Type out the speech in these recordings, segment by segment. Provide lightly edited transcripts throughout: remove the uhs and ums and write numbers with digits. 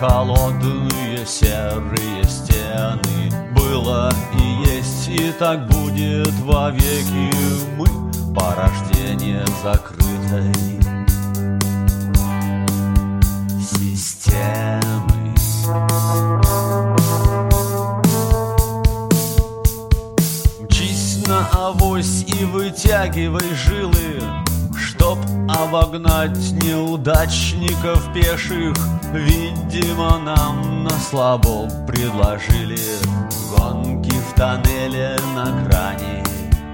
холодные серые стены. Было и есть, и так будет вовеки. Мы порождение закрытой системы. Мчись на авось и вытягивай жилы, чтоб обогнать неудачников пеших. Видимо, нам на слабо предложили гонки в тоннеле на грани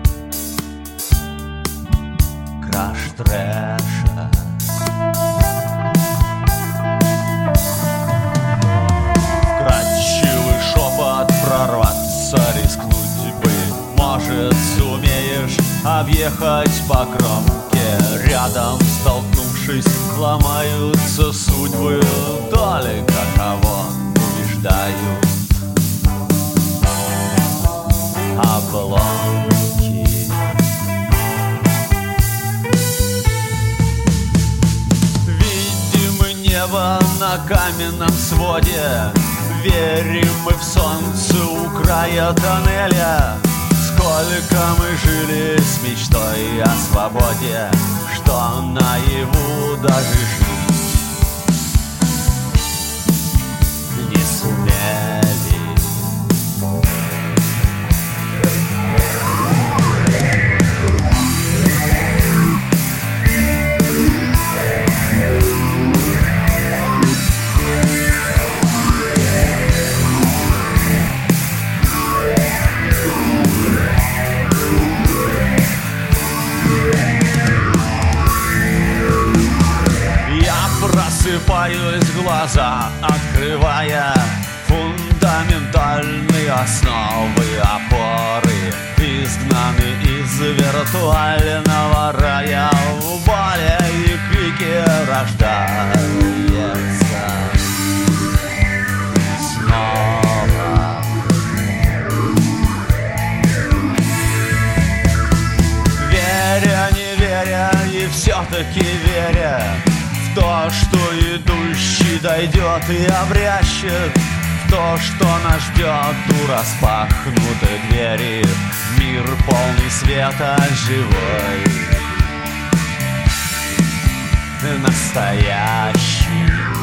краш-трэша. Вкрадчивый шепот, прорваться рискнуть бы. Может, сумеешь объехать по кромке. Рядом, столкнувшись, ломаются судьбы. Только кого убеждают обломки. Видим мы небо на каменном своде. Верим мы в солнце у края тоннеля. Сколько мы жили с мечтой о свободе, что наяву даже жить не сумели. Просыпаюсь, глаза открывая фундаментальные основы опоры, изгнаны из виртуального рая. В боли и крике рождается снова. Веря, не веря и все-таки веря в то, что идущий дойдет и обрящет, в то, что нас ждет у распахнутой двери. Мир полный света, живой, настоящий.